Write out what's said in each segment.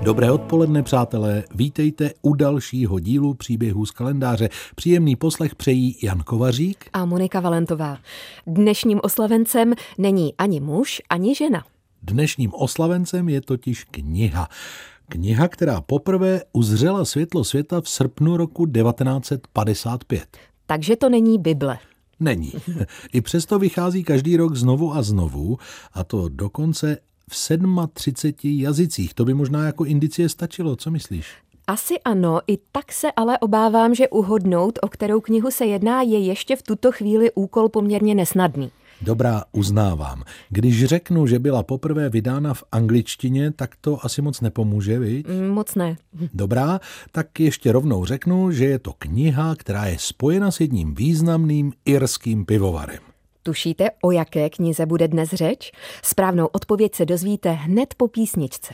Dobré odpoledne, přátelé, vítejte u dalšího dílu Příběhů z kalendáře. Příjemný poslech přejí Jan Kovařík a Monika Valentová. Dnešním oslavencem není ani muž, ani žena. Dnešním oslavencem je totiž kniha. Kniha, která poprvé uzřela světlo světa v srpnu roku 1955. Takže to není Bible. Není. I přesto vychází každý rok znovu a znovu, a to dokonce v 37 jazycích. To by možná jako indicie stačilo, co myslíš? Asi ano, i tak se ale obávám, že uhodnout, o kterou knihu se jedná, je ještě v tuto chvíli úkol poměrně nesnadný. Dobrá, uznávám. Když řeknu, že byla poprvé vydána v angličtině, tak to asi moc nepomůže, viď? Moc ne. Dobrá, tak ještě rovnou řeknu, že je to kniha, která je spojena s jedním významným irským pivovarem. Tušíte, o jaké knize bude dnes řeč? Správnou odpověď se dozvíte hned po písničce.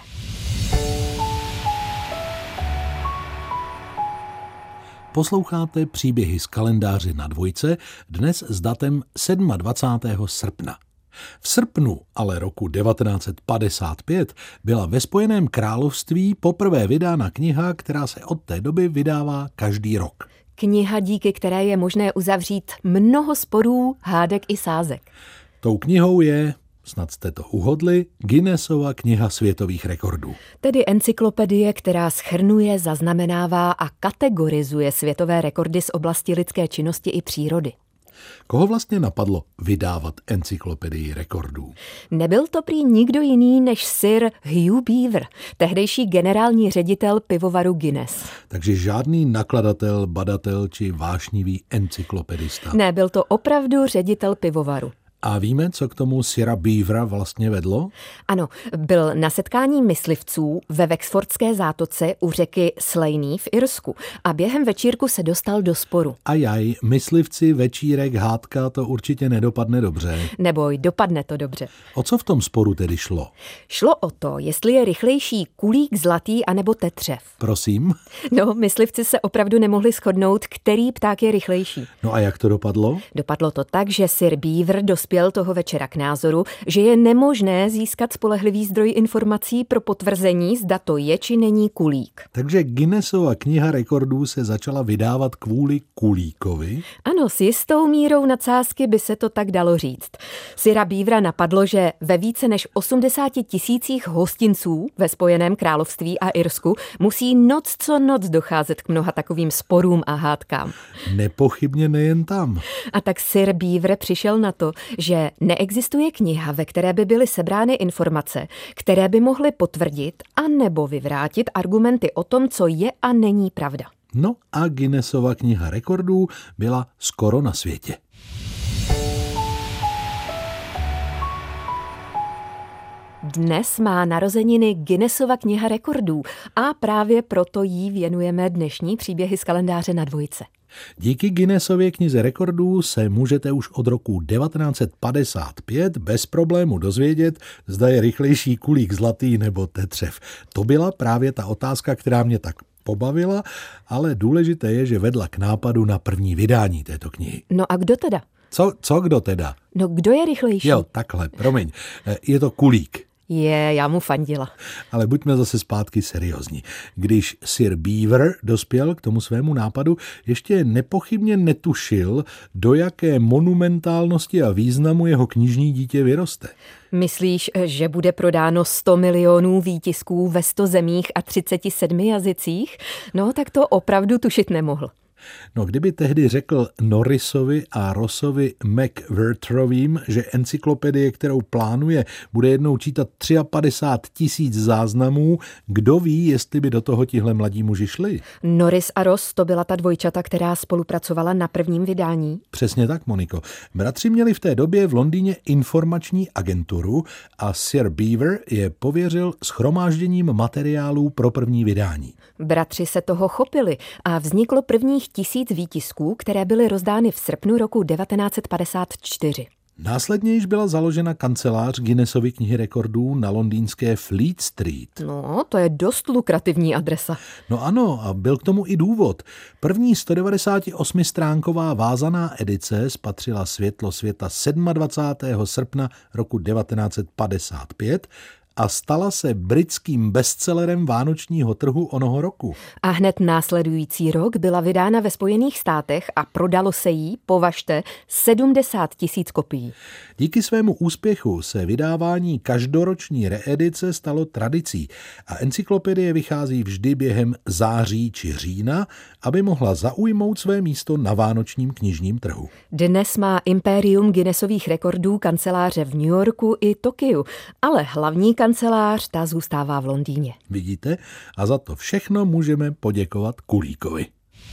Posloucháte Příběhy z kalendáře na dvojce, dnes s datem 27. srpna. V srpnu ale roku 1955 byla ve Spojeném království poprvé vydána kniha, která se od té doby vydává každý rok. Kniha, díky které je možné uzavřít mnoho sporů, hádek i sázek. Tou knihou je, snad jste to uhodli, Guinnessova kniha světových rekordů. Tedy encyklopedie, která shrnuje, zaznamenává a kategorizuje světové rekordy z oblasti lidské činnosti i přírody. Koho vlastně napadlo vydávat encyklopedii rekordů? Nebyl to prý nikdo jiný než sir Hugh Beaver, tehdejší generální ředitel pivovaru Guinness. Takže žádný nakladatel, badatel či vášnivý encyklopedista. Ne, byl to opravdu ředitel pivovaru. A víme, co k tomu sira Beavera vlastně vedlo? Ano, byl na setkání myslivců ve Wexfordské zátoce u řeky Slaney v Irsku a během večírku se dostal do sporu. Ajaj, myslivci, večírek, hádka, to určitě nedopadne dobře. Neboj, dopadne to dobře. O co v tom sporu tedy šlo? Šlo o to, jestli je rychlejší kulík zlatý anebo tetřev. Prosím? No, myslivci se opravdu nemohli shodnout, který pták je rychlejší. No a jak to dopadlo? Dopadlo to tak, že sir Beaver dospěl toho večera k názoru, že je nemožné získat spolehlivý zdroj informací pro potvrzení, zda to je či není kulík. Takže Guinnessova kniha rekordů se začala vydávat kvůli kulíkovi? Ano, s jistou mírou nadsázky by se to tak dalo říct. Sira Beavera napadlo, že ve více než 80 000 hostinců ve Spojeném království a Irsku musí noc co noc docházet k mnoha takovým sporům a hádkám. Nepochybně nejen tam. A tak sir Beaver přišel na to, že neexistuje kniha, ve které by byly sebrány informace, které by mohly potvrdit a nebo vyvrátit argumenty o tom, co je a není pravda. No a Guinnessova kniha rekordů byla skoro na světě. Dnes má narozeniny Guinnessova kniha rekordů a právě proto jí věnujeme dnešní Příběhy z kalendáře na dvojce. Díky Guinnessově knize rekordů se můžete už od roku 1955 bez problému dozvědět, zda je rychlejší kulík zlatý nebo tetřev. To byla právě ta otázka, která mě tak pobavila, ale důležité je, že vedla k nápadu na první vydání této knihy. No a kdo teda? Co kdo teda? No kdo je rychlejší? Jo, takhle, promiň. Je to kulík. Já mu fandila. Ale buďme zase zpátky seriózní. Když sir Beaver dospěl k tomu svému nápadu, ještě nepochybně netušil, do jaké monumentálnosti a významu jeho knižní dítě vyroste. Myslíš, že bude prodáno 100 milionů výtisků ve 100 zemích a 37 jazycích? No, tak to opravdu tušit nemohl. No, kdyby tehdy řekl Norrisovi a Rossovi McWhirterovým, že encyklopedie, kterou plánuje, bude jednou čítat 53 000 záznamů, kdo ví, jestli by do toho tihle mladí muži šli? Norris a Ross, to byla ta dvojčata, která spolupracovala na prvním vydání. Přesně tak, Moniko. Bratři měli v té době v Londýně informační agenturu a sir Beaver je pověřil shromážděním materiálů pro první vydání. Bratři se toho chopili a vzniklo prvních 1000 výtisků, které byly rozdány v srpnu roku 1954. Následně již byla založena kancelář Guinnessovy knihy rekordů na londýnské Fleet Street. No, to je dost lukrativní adresa. No ano, a byl k tomu i důvod. První 198stránková vázaná edice spatřila světlo světa 27. srpna roku 1955 a stala se britským bestsellerem vánočního trhu onoho roku. A hned následující rok byla vydána ve Spojených státech a prodalo se jí, považte, 70 000 kopií. Díky svému úspěchu se vydávání každoroční reedice stalo tradicí a encyklopedie vychází vždy během září či října, aby mohla zaujmout své místo na vánočním knižním trhu. Dnes má impérium Guinnessových rekordů kanceláře v New Yorku i Tokiu, ale hlavní kancelář ta zůstává v Londýně. Vidíte? A za to všechno můžeme poděkovat Kulíkovi.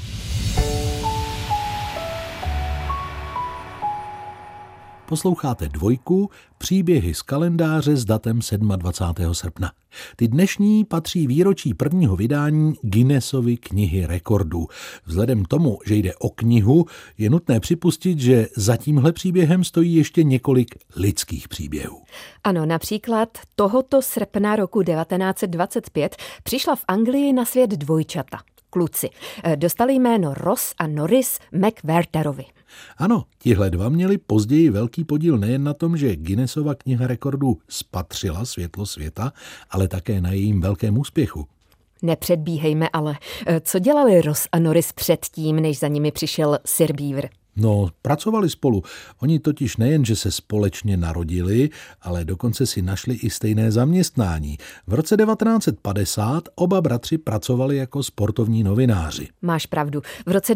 Posloucháte Dvojku, příběhy z kalendáře s datem 27. srpna. Ty dnešní patří výročí prvního vydání Guinnessovy knihy rekordů. Vzhledem tomu, že jde o knihu, je nutné připustit, že za tímhle příběhem stojí ještě několik lidských příběhů. Ano, například tohoto srpna roku 1925 přišla v Anglii na svět dvojčata. Kluci. Dostali jméno Ross a Norris McWherterovi. Ano, tihle dva měli později velký podíl nejen na tom, že Guinnessova kniha rekordů spatřila světlo světa, ale také na jejím velkém úspěchu. Nepředbíhejme ale. Co dělali Ross a Norris předtím, než za nimi přišel Sir Beaver? No, pracovali spolu. Oni totiž nejen, že se společně narodili, ale dokonce si našli i stejné zaměstnání. V roce 1950 oba bratři pracovali jako sportovní novináři. Máš pravdu. V roce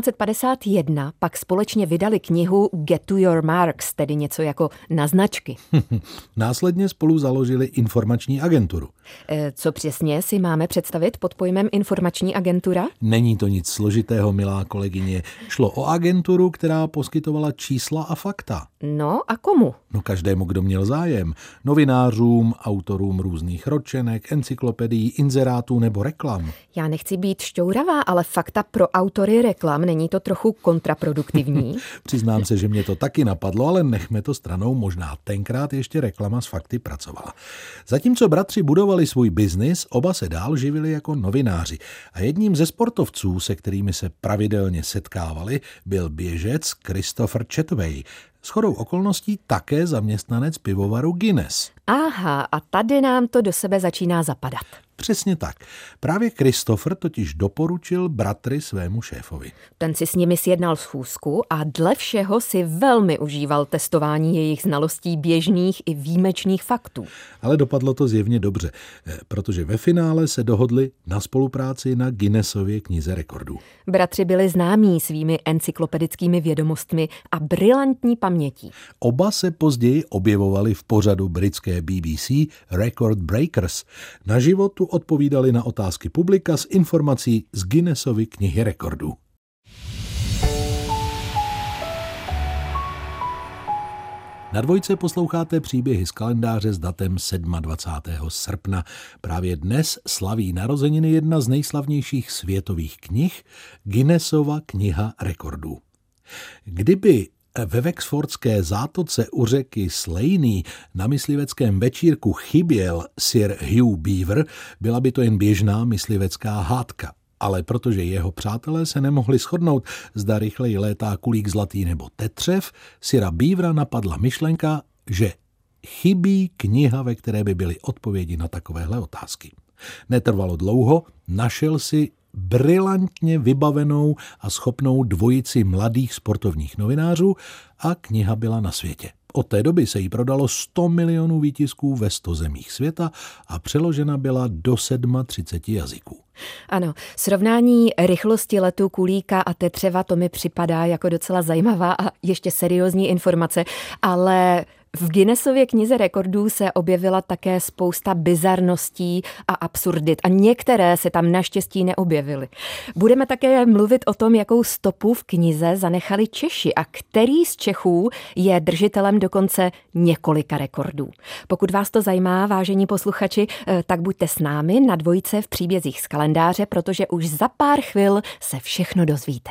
1951 pak společně vydali knihu Get to Your Marks, tedy něco jako na značky. Následně spolu založili informační agenturu. Co přesně si máme představit pod pojmem informační agentura? Není to nic složitého, milá kolegyně. Šlo o agenturu, která poskytovala čísla a fakta. No a komu? No každému, kdo měl zájem. Novinářům, autorům různých ročenek, encyklopedií, inzerátů nebo reklam. Já nechci být šťouravá, ale fakta pro autory reklam, není to trochu kontraproduktivní? Přiznám se, že mě to taky napadlo, ale nechme to stranou, možná tenkrát ještě reklama s fakty pracovala. Zatímco bratři budovali svůj biznis, oba se dál živili jako novináři. A jedním ze sportovců, se kterými se pravidelně setkávali, byl běžec Christopher Chetway. Shodou okolností také zaměstnanec pivovaru Guinness. Aha, a tady nám to do sebe začíná zapadat. Přesně tak. Právě Christopher totiž doporučil bratry svému šéfovi. Ten si s nimi sjednal schůzku a dle všeho si velmi užíval testování jejich znalostí běžných i výjimečných faktů. Ale dopadlo to zjevně dobře, protože ve finále se dohodli na spolupráci na Guinnessově knize rekordů. Bratři byli známí svými encyklopedickými vědomostmi a brilantní pamětí. Oba se později objevovali v pořadu britské BBC Record Breakers. Na životu odpovídali na otázky publika s informací z Guinnessovy knihy rekordů. Na Dvojce posloucháte příběhy z kalendáře s datem 27. srpna. Právě dnes slaví narozeniny jedna z nejslavnějších světových knih, Guinnessova kniha rekordů. Kdyby ve Wexfordské zátoce u řeky Slaney na mysliveckém večírku chyběl Sir Hugh Beaver, byla by to jen běžná myslivecká hádka. Ale protože jeho přátelé se nemohli shodnout, zda rychleji létá kulík zlatý nebo tetřev, Sira Beavera napadla myšlenka, že chybí kniha, ve které by byly odpovědi na takovéhle otázky. Netrvalo dlouho, našel si brilantně vybavenou a schopnou dvojici mladých sportovních novinářů a kniha byla na světě. Od té doby se jí prodalo 100 milionů výtisků ve 100 zemích světa a přeložena byla do 37 jazyků. Ano, srovnání rychlosti letu kulíka a tetřeva, to mi připadá jako docela zajímavá a ještě seriózní informace, ale v Guinnessově knize rekordů se objevila také spousta bizarností a absurdit a některé se tam naštěstí neobjevily. Budeme také mluvit o tom, jakou stopu v knize zanechali Češi a který z Čechů je držitelem dokonce několika rekordů. Pokud vás to zajímá, vážení posluchači, tak buďte s námi na Dvojce v příbězích z kalendáře, protože už za pár chvil se všechno dozvíte.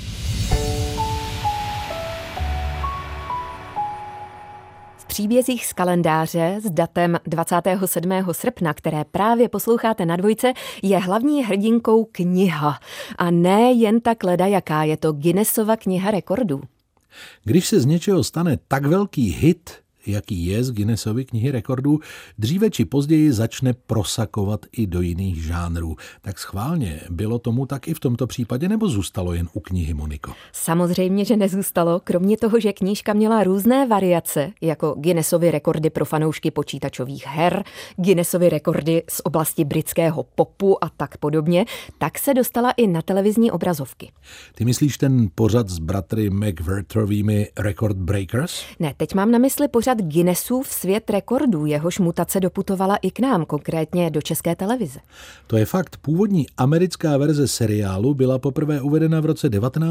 V příbězích z kalendáře s datem 27. srpna, které právě posloucháte na Dvojce, je hlavní hrdinkou kniha. A ne jen tak ledajaká, je to Guinnessova kniha rekordů. Když se z něčeho stane tak velký hit, jaký je z Guinnessovy knihy rekordů, dříve či později začne prosakovat i do jiných žánrů. Tak schválně, bylo tomu tak i v tomto případě, nebo zůstalo jen u knihy, Moniko? Samozřejmě, že nezůstalo. Kromě toho, že knížka měla různé variace, jako Guinnessovy rekordy pro fanoušky počítačových her, Guinnessovy rekordy z oblasti britského popu a tak podobně, tak se dostala i na televizní obrazovky. Ty myslíš ten pořad s bratry McVerterovými Record Breakers? Ne, teď mám na mysli pořad Guinnessův svět rekordů, jehož mutace doputovala i k nám, konkrétně do České televize. To je fakt. Původní americká verze seriálu byla poprvé uvedena v roce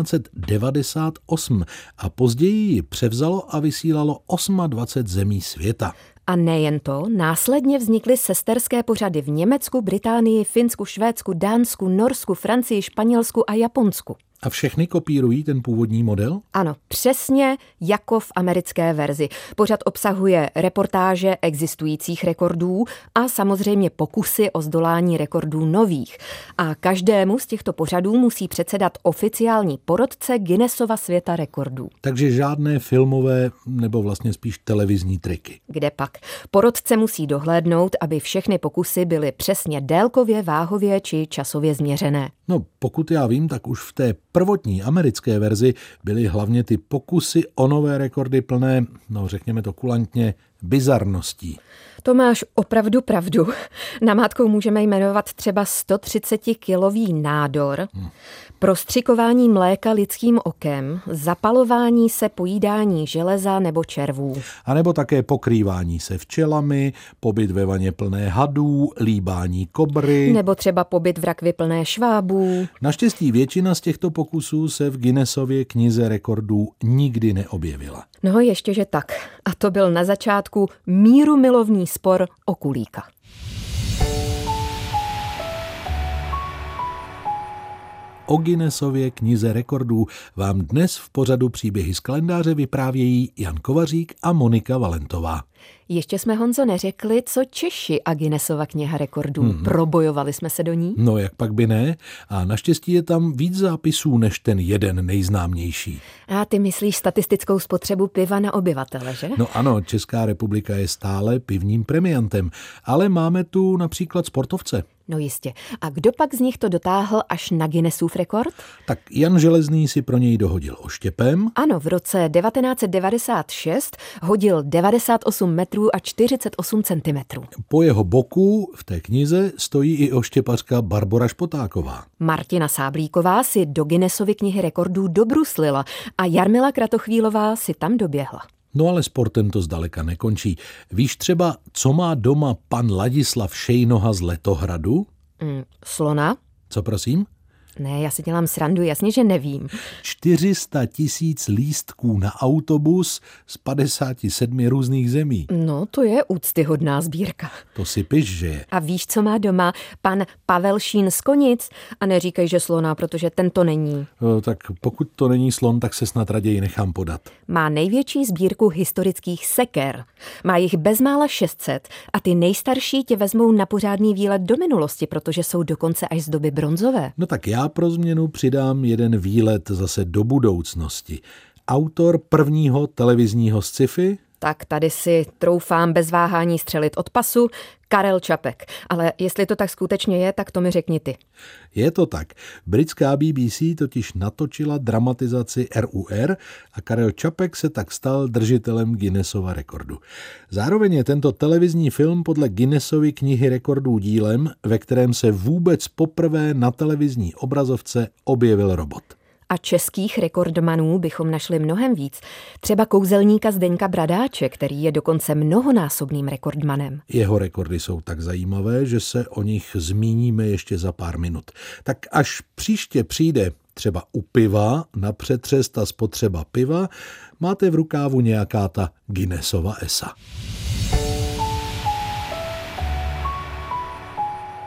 1998 a později ji převzalo a vysílalo 28 zemí světa. A nejen to, následně vznikly sesterské pořady v Německu, Británii, Finsku, Švédsku, Dánsku, Norsku, Francii, Španělsku a Japonsku. A všechny kopírují ten původní model? Ano, přesně jako v americké verzi. Pořad obsahuje reportáže existujících rekordů a samozřejmě pokusy o zdolání rekordů nových. A každému z těchto pořadů musí předsedat oficiální porotce Guinnessova světa rekordů. Takže žádné filmové nebo vlastně spíš televizní triky. Kde pak? Porotce musí dohlédnout, aby všechny pokusy byly přesně délkově, váhově či časově změřené. No, pokud já vím, tak už v té prvotní americké verzi byly hlavně ty pokusy o nové rekordy plné, no řekněme to kulantně, bizarností. To máš opravdu pravdu. Namátkou můžeme jmenovat třeba 130-kilový nádor, prostřikování mléka lidským okem, zapalování se pojídání železa nebo červů. A nebo také pokrývání se včelami, pobyt ve vaně plné hadů, líbání kobry. Nebo třeba pobyt v rakvi plné švábů. Naštěstí většina z těchto pokusů se v Guinnessově knize rekordů nikdy neobjevila. No ještě, že tak. A to byl na začátku mírumilovný spor o kulíka. O Guinnessově knize rekordů vám dnes v pořadu Příběhy z kalendáře vyprávějí Jan Kovařík a Monika Valentová. Ještě jsme, Honzo, neřekli, co Češi a Guinnessova kniha rekordů. Probojovali jsme se do ní? No, jak pak by ne? A naštěstí je tam víc zápisů než ten jeden nejznámější. A ty myslíš statistickou spotřebu piva na obyvatele, že? No ano, Česká republika je stále pivním premiantem, ale máme tu například sportovce. No jistě. A kdo pak z nich to dotáhl až na Guinnessův rekord? Tak Jan Železný si pro něj dohodil oštěpem. Ano, v roce 1996 hodil 98 metrů a 48 centimetrů. Po jeho boku v té knize stojí i oštěpařka Barbora Špotáková. Martina Sáblíková si do Guinnessovy knihy rekordů dobruslila a Jarmila Kratochvílová si tam doběhla. No ale sportem to zdaleka nekončí. Víš třeba, co má doma pan Ladislav Šejnoha z Letohradu? Slona? Co prosím? Ne, já si dělám srandu, jasně, že nevím. 400 000 lístků na autobus z 57 různých zemí. No, to je úctyhodná sbírka. To si piš, že je. A víš, co má doma pan Pavel Šín z Konic? A neříkej, že slona, protože ten to není. No, tak pokud to není slon, tak se snad raději nechám podat. Má největší sbírku historických seker. Má jich bezmála 600 a ty nejstarší tě vezmou na pořádný výlet do minulosti, protože jsou dokonce až z doby bronzové. No tak já pro změnu přidám jeden výlet zase do budoucnosti. Autor prvního televizního sci-fi? Tak tady si troufám bez váhání střelit od pasu, Karel Čapek. Ale jestli to tak skutečně je, tak to mi řekni ty. Je to tak. Britská BBC totiž natočila dramatizaci RUR a Karel Čapek se tak stal držitelem Guinnessova rekordu. Zároveň je tento televizní film podle Guinnessovy knihy rekordů dílem, ve kterém se vůbec poprvé na televizní obrazovce objevil robot. A českých rekordmanů bychom našli mnohem víc. Třeba kouzelníka Zdeňka Bradáče, který je dokonce mnohonásobným rekordmanem. Jeho rekordy jsou tak zajímavé, že se o nich zmíníme ještě za pár minut. Tak až příště přijde třeba u piva na přetřest a spotřeba piva, máte v rukávu nějaká ta Guinnessova esa.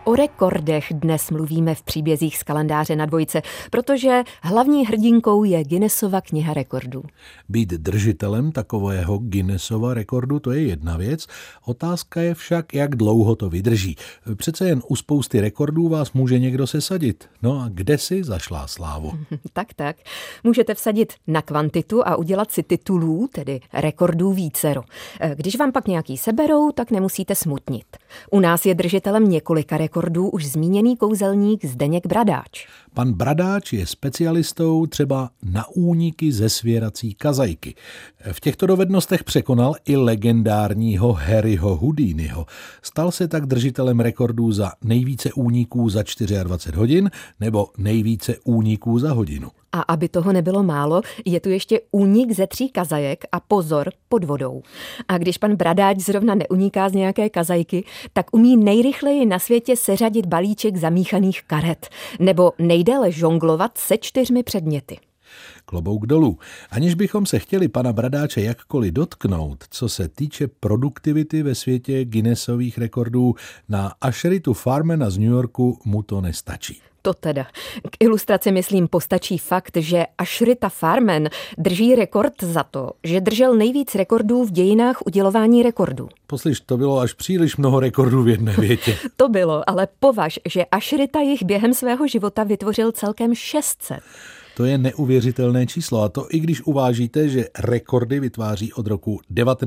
O rekordech dnes mluvíme v příbězích z kalendáře na Dvojce, protože hlavní hrdinkou je Guinnessova kniha rekordů. Být držitelem takového Guinnessova rekordu, to je jedna věc. Otázka je však, jak dlouho to vydrží. Přece jen u spousty rekordů vás může někdo sesadit. No a kde si zašlá slávu? Tak. Můžete vsadit na kvantitu a udělat si titulů, tedy rekordů vícero. Když vám pak nějaký seberou, tak nemusíte smutnit. U nás je držitelem několika rekordů už zmíněný kouzelník Zdeněk Bradáč. Pan Bradáč je specialistou třeba na úniky ze svěrací kazajky. V těchto dovednostech překonal i legendárního Harryho Houdiniho. Stal se tak držitelem rekordů za nejvíce úniků za 24 hodin nebo nejvíce úniků za hodinu. A aby toho nebylo málo, je tu ještě únik ze 3 kazajek a pozor, pod vodou. A když pan Bradáč zrovna neuniká z nějaké kazajky, tak umí nejrychleji na světě seřadit balíček zamíchaných karet nebo nejdéle žonglovat se 4 předměty. Klobouk dolů. Aniž bychom se chtěli pana Bradáče jakkoliv dotknout, co se týče produktivity ve světě Guinnessových rekordů, na Ashritu Farmana z New Yorku mu to nestačí. To teda. K ilustraci myslím postačí fakt, že Ashrita Farman drží rekord za to, že držel nejvíc rekordů v dějinách udělování rekordů. Poslyš, to bylo až příliš mnoho rekordů v jedné větě. To bylo, ale považ, že Ashrita jich během svého života vytvořil celkem 600. To je neuvěřitelné číslo a to i když uvážíte, že rekordy vytváří od roku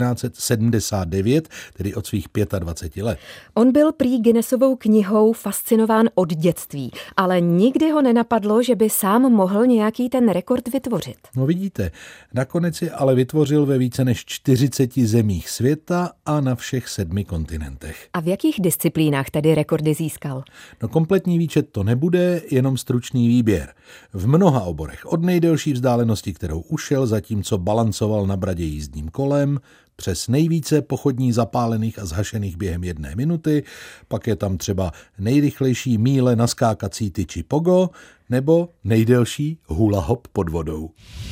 1979, tedy od svých 25 let. On byl prý Guinnessovou knihou fascinován od dětství, ale nikdy ho nenapadlo, že by sám mohl nějaký ten rekord vytvořit. No vidíte, nakonec je ale vytvořil ve více než 40 zemích světa a na všech 7 kontinentech. A v jakých disciplínách tedy rekordy získal? No kompletní výčet to nebude, jenom stručný výběr. V mnoha oborech. Od nejdelší vzdálenosti, kterou ušel, zatímco balancoval na bradě jízdním kolem, přes nejvíce pochodní zapálených a zhašených během 1 minuty, pak je tam třeba nejrychlejší míle na skákací tyči pogo nebo nejdelší hula hop pod vodou.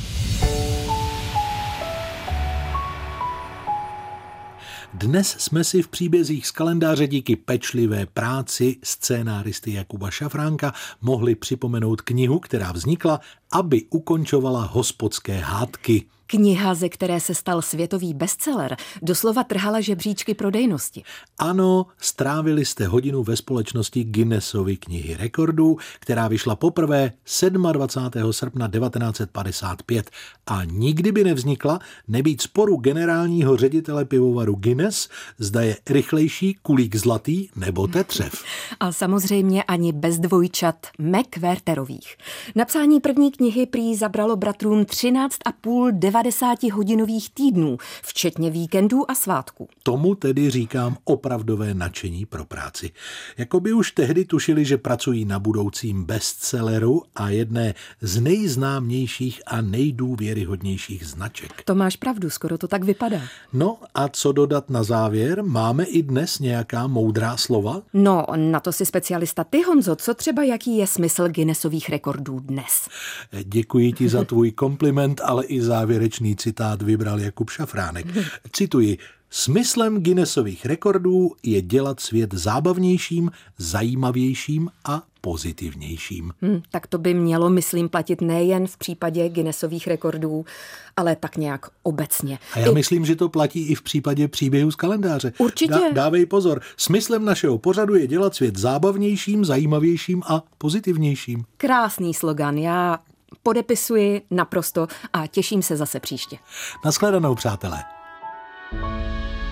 Dnes jsme si v příbězích z kalendáře díky pečlivé práci scénáristy Jakuba Šafránka mohli připomenout knihu, která vznikla, aby ukončovala hospodské hádky. Kniha, ze které se stal světový bestseller, doslova trhala žebříčky prodejnosti. Ano, strávili jste hodinu ve společnosti Guinnessovy knihy rekordů, která vyšla poprvé 27. srpna 1955 a nikdy by nevznikla, nebýt sporu generálního ředitele pivovaru Guinness, zda je rychlejší kulík zlatý nebo tetřev. A samozřejmě ani bez dvojčat McWherterových. Napsání první knihy prý zabralo bratrům 13,5 90hodinových týdnů, včetně víkendů a svátků. Tomu tedy říkám opravdové nadšení pro práci. Jakoby už tehdy tušili, že pracují na budoucím bestselleru a jedné z nejznámějších a nejdůvěryhodnějších značek. To máš pravdu, skoro to tak vypadá. No a co dodat na závěr? Máme i dnes nějaká moudrá slova? No, na to si specialista ty, Honzo, co třeba jaký je smysl Guinnessových rekordů dnes? Děkuji ti za tvůj kompliment, ale i závěrečný citát vybral Jakub Šafránek. Cituji: smyslem Guinnessových rekordů je dělat svět zábavnějším, zajímavějším a pozitivnějším. Tak to by mělo, myslím, platit nejen v případě Guinnessových rekordů, ale tak nějak obecně. A já myslím, že to platí i v případě příběhů z kalendáře. Určitě. Dávej pozor, smyslem našeho pořadu je dělat svět zábavnějším, zajímavějším a pozitivnějším. Krásný slogan, já podepisuji naprosto a těším se zase příště. Naschledanou, přátelé.